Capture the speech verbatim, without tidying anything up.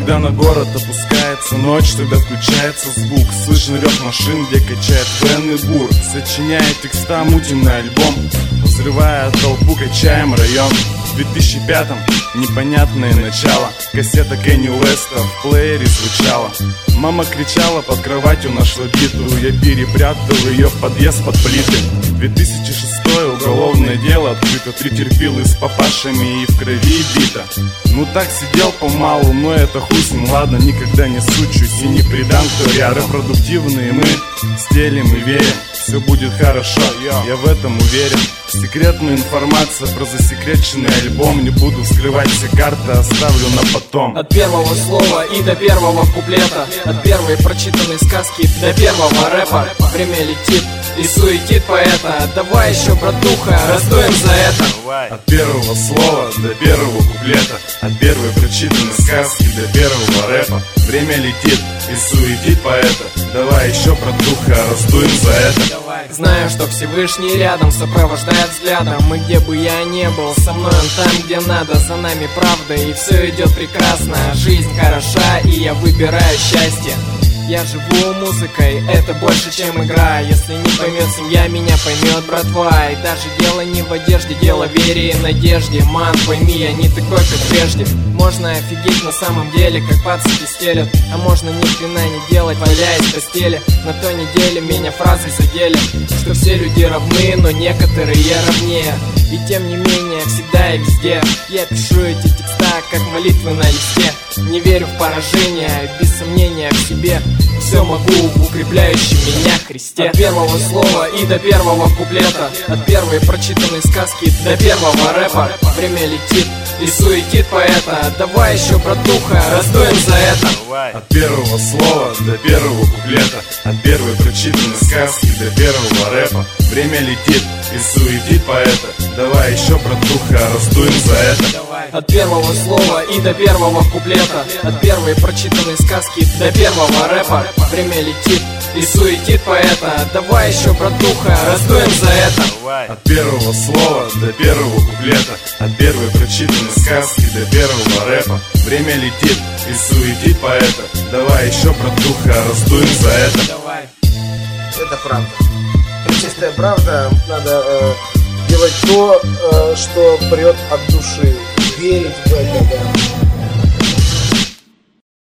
Когда на город опускается ночь, тогда включается звук. Слышен рев машин, где качает Вен и Бур. Сочиняя текста, мутим на альбом, взрывая толпу, качаем район. В две тысячи пятом непонятное начало. Кассета Кенни Уэста в плеере звучала. Мама кричала, под кроватью нашла биту. Я перепрятал ее в подъезд под плиты. две тысячи шестой уголовное дело открыто. Три терпилы с папашами и в крови бита. Ну так сидел помалу, но это хуй с ним, ладно, никогда не сучусь и не предам, кто рядом. Продуктивные мы стелим и верим, все будет хорошо, я в этом уверен. Секретная информация про засекреченный альбом. Не буду вскрывать все карты, оставлю на потом. От первого слова и до первого куплета, от первой прочитанной сказки до первого рэпа. Время летит и суетит поэта. Давай еще, братуха, раздуем за это. От первого слова до первого куплета, от первой прочитанной сказки до первого рэпа. Время летит и суетит поэта. Давай еще, братуха, раздуем за это. Знаю, что Всевышний рядом сопровождает взглядом. И где бы я ни был, со мной он там, где надо. За нами правда, и все идет прекрасно. Жизнь хороша, и я выбираю счастье. Я живу музыкой, это больше, чем игра. Если не поймет семья, меня поймет братва. И даже дело не в одежде, дело в вере и надежде. Ман, пойми, я не такой, как прежде. Можно офигеть на самом деле, как пацаки стелят. А можно ни хрена не делать, валяясь в постели. На той неделе меня фразой задели, что все люди равны, но некоторые равнее. И тем не менее, всегда и везде я пишу эти текста, как молитвы на листе. Не верю в поражение, без сомнения в себе. Все могу в укрепляющем меня Христе. От первого слова и до первого куплета, от первой прочитанной сказки до первого рэпа. Время летит и суетит поэта. Давай еще, братуха, раздуем за это. От первого слова до первого куплета, от первой прочитанной сказки до первого рэпа. Время летит и суетит поэта. Давай еще, братуха, раздуем за это. От первого слова и до первого куплета, от первой прочитанной сказки до первого рэпа. Время летит и суетит поэта. Давай еще, братуха, раздуем за это. От первого слова до первого куплета, от первой прочитанной сказки до первого рэпа. Время летит и суетит поэта. Давай еще, братуха, раздуем за это. Это правда. Чистая правда. Надо э, делать то, э, что прет от души. Верить в это, да.